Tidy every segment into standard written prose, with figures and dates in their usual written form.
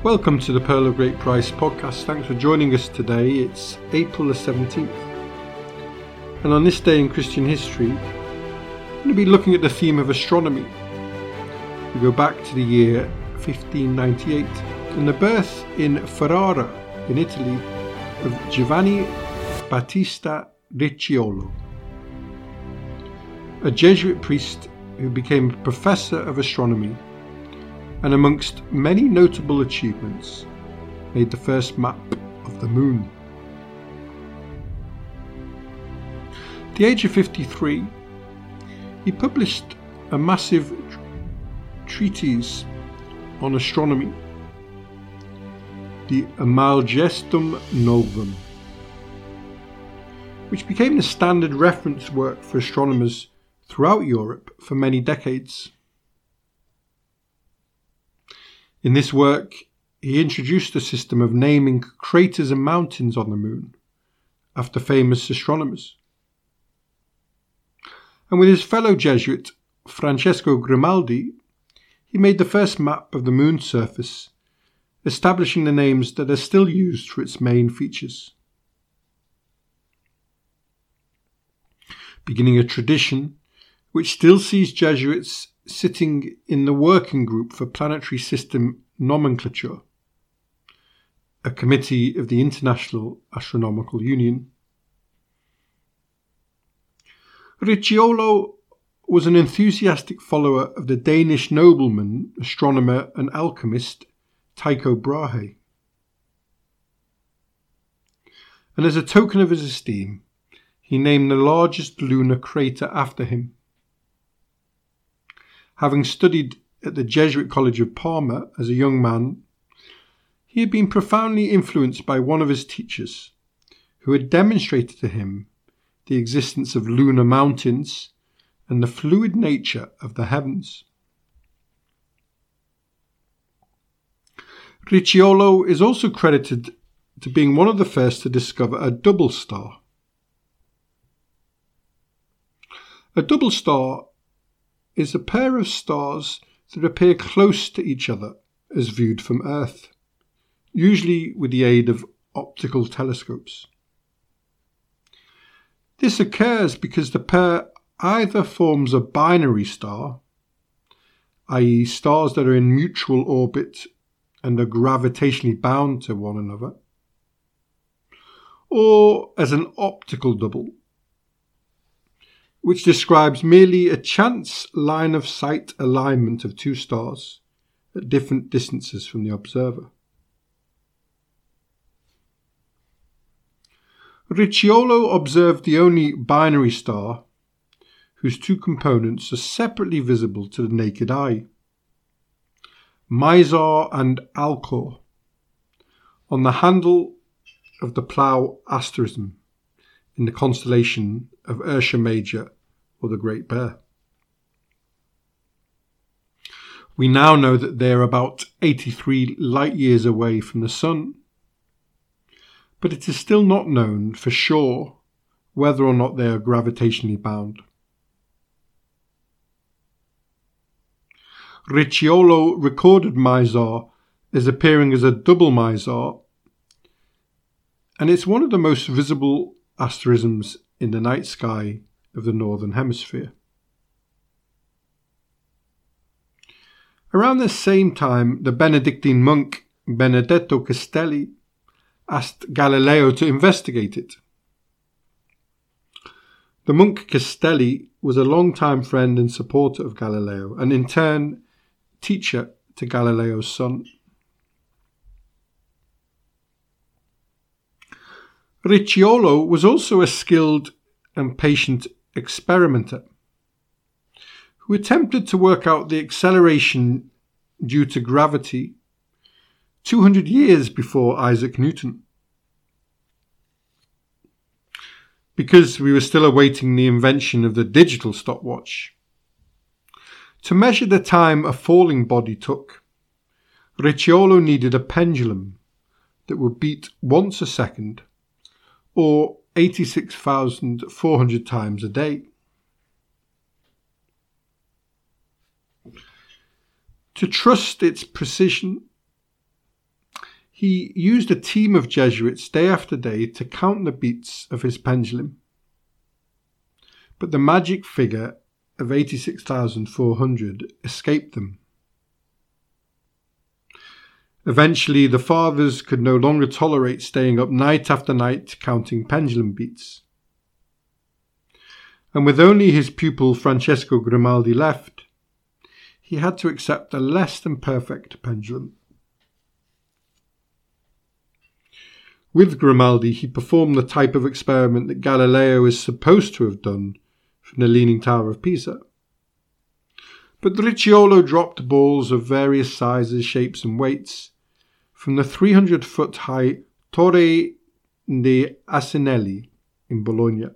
Welcome to the Pearl of Great Price podcast. Thanks for joining us today. It's April the 17th. And on this day in Christian history, we're going to be looking at the theme of astronomy. We go back to the year 1598 and the birth in Ferrara in Italy of Giovanni Battista Ricciolo, a Jesuit priest who became a professor of astronomy and amongst many notable achievements made the first map of the moon. At the age of 53, he published a massive treatise on astronomy, the Almagestum Novum, which became the standard reference work for astronomers throughout Europe for many decades. In this work, he introduced the system of naming craters and mountains on the moon after famous astronomers. And with his fellow Jesuit, Francesco Grimaldi, he made the first map of the moon's surface, establishing the names that are still used for its main features. Beginning a tradition which still sees Jesuits sitting in the Working Group for Planetary System Nomenclature, a committee of the International Astronomical Union. Ricciolo was an enthusiastic follower of the Danish nobleman, astronomer and alchemist Tycho Brahe. And as a token of his esteem, he named the largest lunar crater after him. Having studied at the Jesuit College of Parma as a young man, he had been profoundly influenced by one of his teachers, who had demonstrated to him the existence of lunar mountains and the fluid nature of the heavens. Ricciolo is also credited to being one of the first to discover a double star. A double star is a pair of stars that appear close to each other as viewed from Earth, usually with the aid of optical telescopes. This occurs because the pair either forms a binary star, i.e. stars that are in mutual orbit and are gravitationally bound to one another, or as an optical double, which describes merely a chance line of sight alignment of two stars at different distances from the observer. Ricciolo observed the only binary star whose two components are separately visible to the naked eye, Mizar and Alcor, on the handle of the Plough asterism in the constellation of Ursa Major, or the Great Bear. We now know that they are about 83 light years away from the Sun, but it is still not known for sure whether or not they are gravitationally bound. Ricciolo recorded Mizar as appearing as a double Mizar, and it's one of the most visible asterisms in the night sky of the Northern Hemisphere. Around the same time, the Benedictine monk Benedetto Castelli asked Galileo to investigate it. The monk Castelli was a long-time friend and supporter of Galileo, and in turn teacher to Galileo's son. Ricciolo was also a skilled and patient experimenter who attempted to work out the acceleration due to gravity 200 years before Isaac Newton. Because we were still awaiting the invention of the digital stopwatch, to measure the time a falling body took, Ricciolo needed a pendulum that would beat once a second, or 86,400 times a day. To trust its precision, he used a team of Jesuits day after day to count the beats of his pendulum. But the magic figure of 86,400 escaped them. Eventually, the fathers could no longer tolerate staying up night after night counting pendulum beats. And with only his pupil Francesco Grimaldi left, he had to accept a less than perfect pendulum. With Grimaldi, he performed the type of experiment that Galileo is supposed to have done from the Leaning Tower of Pisa. But Ricciolo dropped balls of various sizes, shapes and weights from the 300-foot-high Torre de Asinelli in Bologna.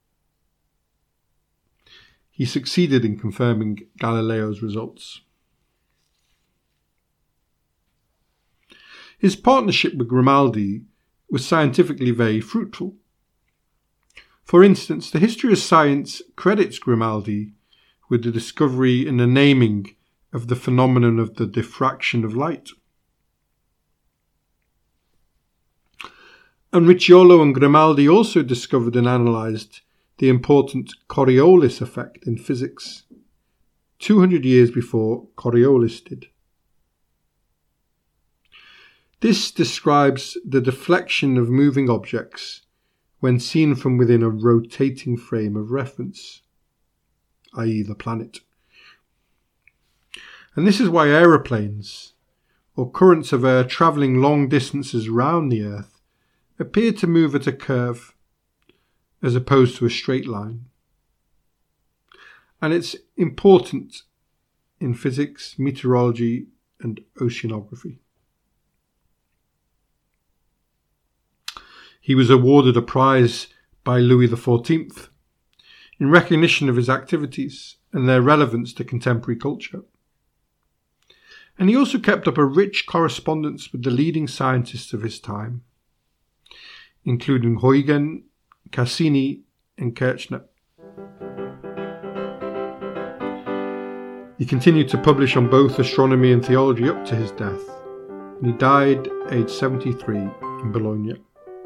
He succeeded in confirming Galileo's results. His partnership with Grimaldi was scientifically very fruitful. For instance, the history of science credits Grimaldi with the discovery and the naming of the phenomenon of the diffraction of light. And Ricciolo and Grimaldi also discovered and analysed the important Coriolis effect in physics, 200 years before Coriolis did. This describes the deflection of moving objects when seen from within a rotating frame of reference, i.e. the planet. And this is why aeroplanes, or currents of air travelling long distances round the Earth, appear to move at a curve as opposed to a straight line. And it's important in physics, meteorology and oceanography. He was awarded a prize by Louis XIV in recognition of his activities and their relevance to contemporary culture. And he also kept up a rich correspondence with the leading scientists of his time, including Huygens, Cassini and Kirchner. He continued to publish on both astronomy and theology up to his death, and he died aged 73 in Bologna.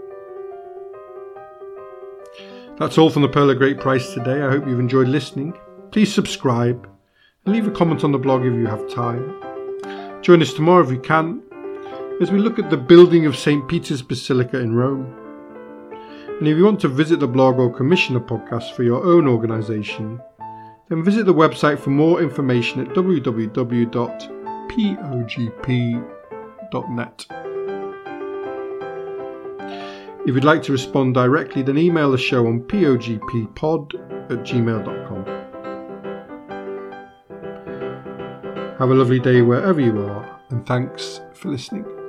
That's all from the Pearl of Great Price today. I hope you've enjoyed listening. Please subscribe and leave a comment on the blog if you have time. Join us tomorrow if you can, as we look at the building of St. Peter's Basilica in Rome. And if you want to visit the blog or commission a podcast for your own organisation, then visit the website for more information at www.pogp.net. If you'd like to respond directly, then email the show on pogppod@gmail.com. Have a lovely day wherever you are, and thanks for listening.